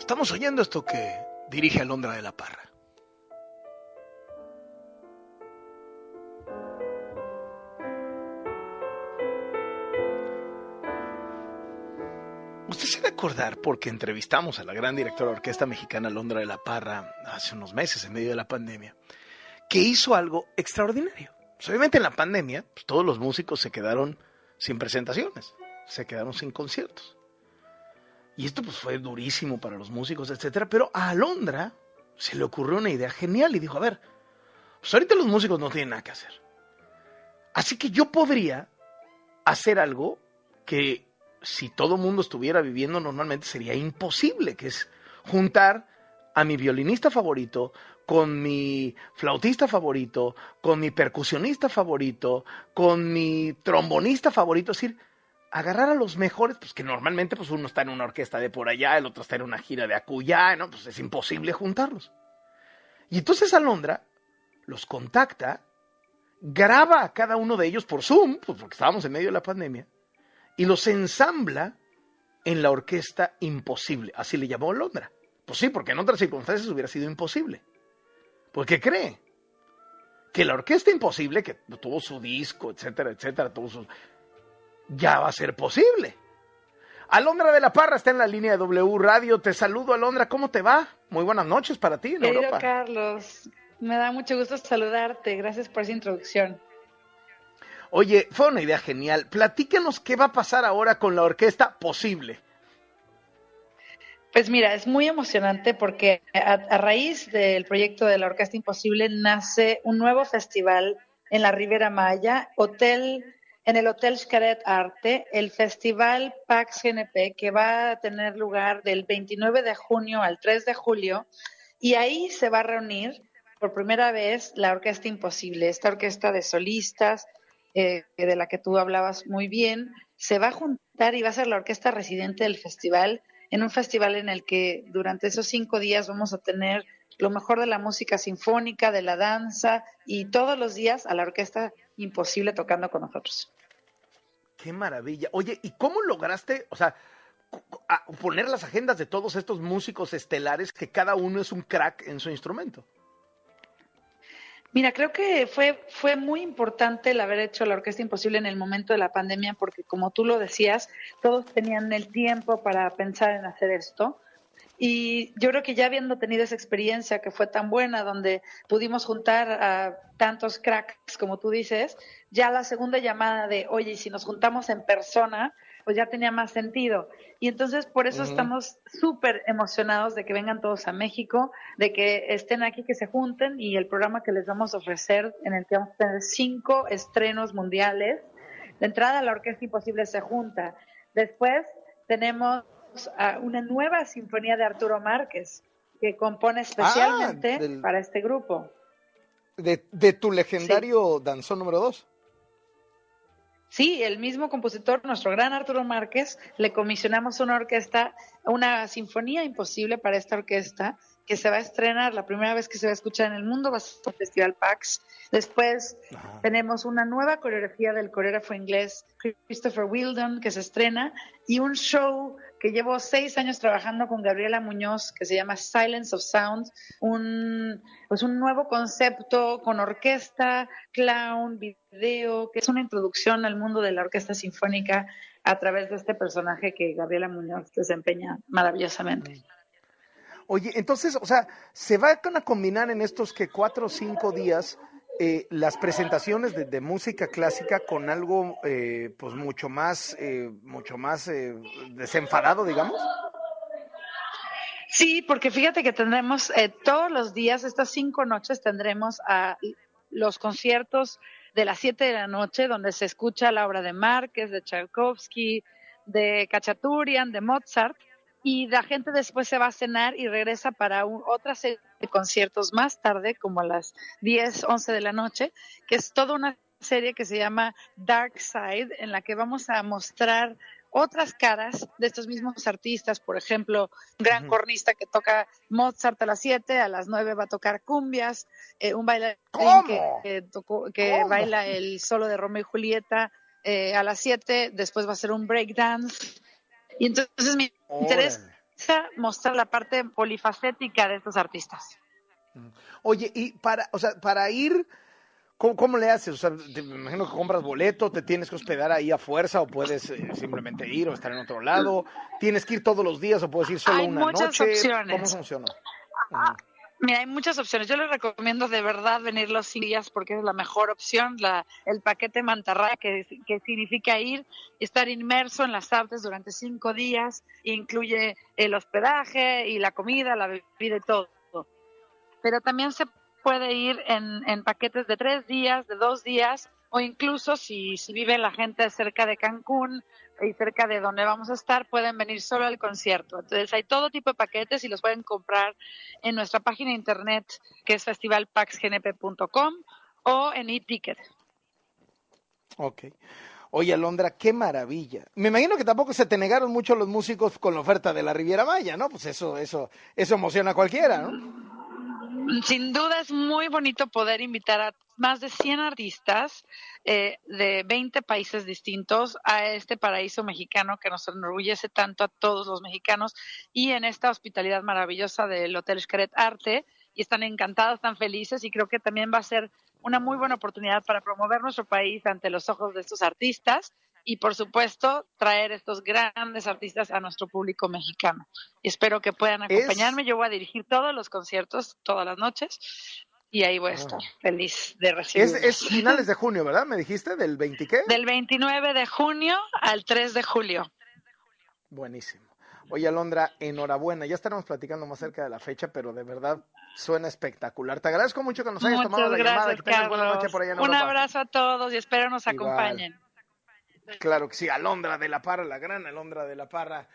Estamos oyendo esto que dirige Alondra de la Parra. Usted se va a acordar porque entrevistamos a la gran directora de orquesta mexicana Alondra de la Parra hace unos meses en medio de la pandemia, que hizo algo extraordinario. Pues obviamente en la pandemia pues todos los músicos se quedaron sin presentaciones, se quedaron sin conciertos. Y esto pues fue durísimo para los músicos, etcétera. Pero a Alondra se le ocurrió una idea genial y dijo, a ver, pues ahorita los músicos no tienen nada que hacer. Así que yo podría hacer algo que si todo mundo estuviera viviendo normalmente sería imposible, que es juntar a mi violinista favorito con mi flautista favorito, con mi percusionista favorito, con mi trombonista favorito, es decir, agarrar a los mejores, pues que normalmente pues uno está en una orquesta de por allá, el otro está en una gira de acullá, ¿no? Pues es imposible juntarlos. Y entonces Alondra los contacta, graba a cada uno de ellos por Zoom, pues porque estábamos en medio de la pandemia, y los ensambla en la Orquesta Imposible. Así le llamó Alondra. Pues sí, porque en otras circunstancias hubiera sido imposible. Porque cree que la Orquesta Imposible, que tuvo su disco, etcétera, etcétera, ya va a ser posible. Alondra de la Parra está en la línea de W Radio. Te saludo, Alondra. ¿Cómo te va? Muy buenas noches para ti en Querido Europa. Carlos, me da mucho gusto saludarte. Gracias por esa introducción. Oye, fue una idea genial. Platícanos qué va a pasar ahora con la Orquesta Posible. Pues mira, es muy emocionante porque a raíz del proyecto de la Orquesta Imposible nace un nuevo festival en la Ribera Maya, en el Hotel Xcaret Arte, el Festival Pax GNP, que va a tener lugar del 29 de junio al 3 de julio, y ahí se va a reunir por primera vez la Orquesta Imposible, esta orquesta de solistas de la que tú hablabas muy bien, se va a juntar y va a ser la orquesta residente del festival, en un festival en el que durante esos 5 días vamos a tener lo mejor de la música sinfónica, de la danza, y todos los días a la Orquesta Imposible tocando con nosotros. ¡Qué maravilla! Oye, ¿y cómo lograste, o sea, poner las agendas de todos estos músicos estelares que cada uno es un crack en su instrumento? Mira, creo que fue muy importante el haber hecho la Orquesta Imposible en el momento de la pandemia, porque como tú lo decías, todos tenían el tiempo para pensar en hacer esto. Y yo creo que ya habiendo tenido esa experiencia que fue tan buena, donde pudimos juntar a tantos cracks, como tú dices, ya la segunda llamada de, oye, si nos juntamos en persona, pues ya tenía más sentido. Y entonces por eso estamos súper emocionados de que vengan todos a México, de que estén aquí, que se junten, y el programa que les vamos a ofrecer, en el que vamos a tener 5 estrenos mundiales. De entrada, la Orquesta Imposible se junta. Después tenemos a una nueva sinfonía de Arturo Márquez, que compone Ah, especialmente para este grupo. de tu Sí. legendario danzón número 2. Sí, el mismo compositor, nuestro gran Arturo Márquez, le comisionamos una orquesta, una sinfonía imposible para esta orquesta, que se va a estrenar, la primera vez que se va a escuchar en el mundo va a ser el Festival Pax. Después tenemos una nueva coreografía del coreógrafo inglés Christopher Wheeldon, que se estrena, y un show que llevo 6 años trabajando con Gabriela Muñoz, que se llama Silence of Sound, pues un nuevo concepto con orquesta, clown, video, que es una introducción al mundo de la orquesta sinfónica a través de este personaje que Gabriela Muñoz desempeña maravillosamente. Oye, entonces, o sea, se van a combinar en estos que 4 o 5 días las presentaciones de música clásica con algo pues mucho más desenfadado, digamos. Sí, porque fíjate que tendremos todos los días, estas 5 noches, tendremos los conciertos de las 7 de la noche, donde se escucha la obra de Márquez, de Tchaikovsky, de Khachaturian, de Mozart, y la gente después se va a cenar y regresa para otra serie de conciertos más tarde, como a las 10, 11 de la noche, que es toda una serie que se llama Dark Side, en la que vamos a mostrar otras caras de estos mismos artistas, por ejemplo, un gran cornista que toca Mozart a las 7, a las 9 va a tocar cumbias, un bailarín ¿Cómo? que ¿Cómo? baila el solo de Romeo y Julieta a las 7, después va a ser un breakdance. Y entonces mi interés Órale. mostrar la parte polifacética de estos artistas. Oye, y para ir, ¿cómo le haces? O sea, me imagino que compras boleto, te tienes que hospedar ahí a fuerza o puedes simplemente ir o estar en otro lado. ¿Tienes que ir todos los días o puedes ir solo Hay una muchas noche? ¿Cómo opciones. funciona? Uh-huh. Mira, hay muchas opciones. Yo les recomiendo de verdad venir los 5 días porque es la mejor opción, el paquete mantarraya, que significa ir y estar inmerso en las artes durante 5 días. Incluye el hospedaje y la comida, la bebida y todo. Pero también se puede ir en paquetes de 3 días, de 2 días, o incluso si vive la gente cerca de Cancún y cerca de donde vamos a estar, pueden venir solo al concierto. Entonces hay todo tipo de paquetes y los pueden comprar en nuestra página de internet, que es festivalpaxgnp.com, o en eTicket. Ok. Oye, Alondra, qué maravilla. Me imagino que tampoco se te negaron mucho los músicos con la oferta de la Riviera Maya, ¿no? Pues eso emociona a cualquiera, ¿no? Sin duda es muy bonito poder invitar a más de 100 artistas de 20 países distintos a este paraíso mexicano que nos enorgullece tanto a todos los mexicanos y en esta hospitalidad maravillosa del Hotel Xcaret Arte, y están encantados, están felices, y creo que también va a ser una muy buena oportunidad para promover nuestro país ante los ojos de estos artistas y, por supuesto, traer estos grandes artistas a nuestro público mexicano. Espero que puedan Es, acompañarme. Yo voy a dirigir todos los conciertos todas las noches y ahí voy a estar feliz de es recibirlos. finales de junio, ¿verdad? ¿Me dijiste? ¿Del 20 qué? Del 29 de junio al 3 de julio. Buenísimo. Oye, Alondra, enhorabuena. Ya estaremos platicando más cerca de la fecha, pero de verdad suena espectacular. Te agradezco mucho que nos hayas tomado Muchas la llamada. gracias, Que tengas buena noche Carlos. por allá en Un Europa. abrazo a todos y espero nos Igual. acompañen. Claro que sí, Alondra de la Parra, la gran Alondra de la Parra.